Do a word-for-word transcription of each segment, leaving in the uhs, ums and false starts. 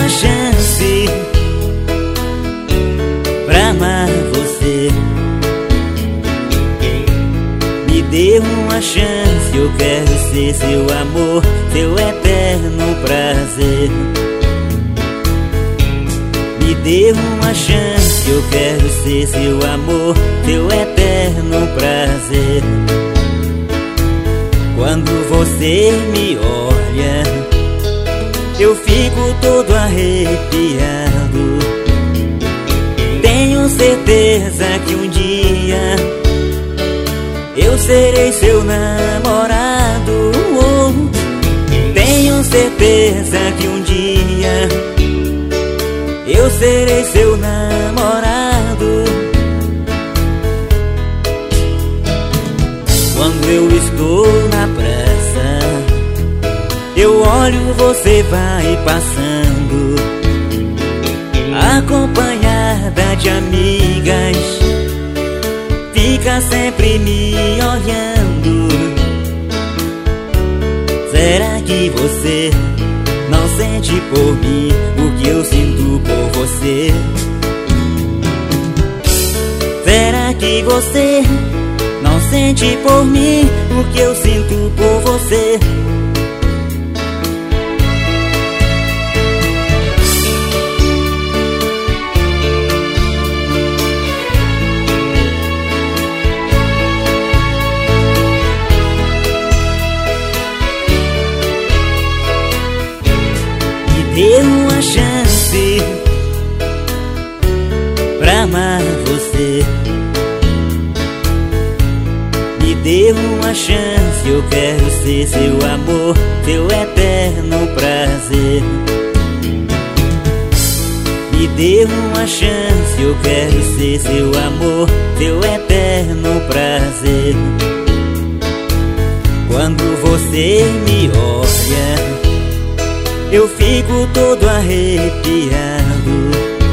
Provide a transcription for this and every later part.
uma chance pra amar você. Me dê uma chance, eu quero ser seu amor, seu eterno prazer. Me dê uma chance, eu quero ser seu amor, seu eterno prazer. Quando você me olha, eu fico todo arrepiado. Tenho certeza que um dia eu serei seu namorado. Oh, tenho certeza que um dia eu serei seu namorado. Quando eu estou na praça, eu olho, você vai passando, acompanhada de amigas, fica sempre me olhando. Será que você não sente por mim o que eu sinto por você? Será que você não sente por mim o que eu sinto por você? Dê uma chance pra amar você. Me dê uma chance, eu quero ser seu amor, seu eterno prazer. Me dê uma chance, eu quero ser seu amor, seu eterno prazer. Quando você me olha, eu fico todo arrepiado.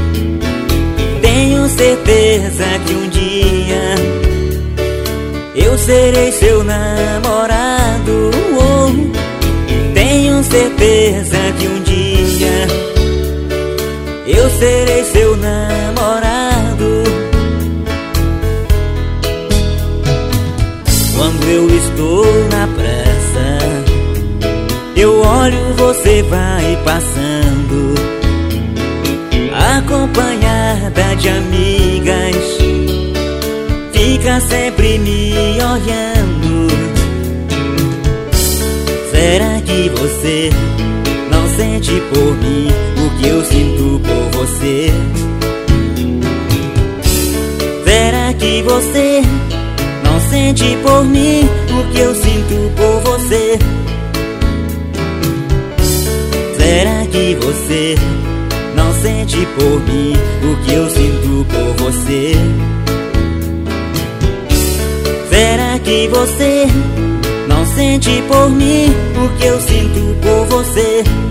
Tenho certeza que um dia eu serei seu namorado. Oh, tenho certeza que um dia eu serei seu namorado. Quando eu estou na praça, eu olho, você vai passando, acompanhada de amigas, fica sempre me olhando. Será que você não sente por mim o que eu sinto por você? Será que você não sente por mim o que eu sinto por você? Será que você não sente por mim o que eu sinto por você? Será que você não sente por mim o que eu sinto por você?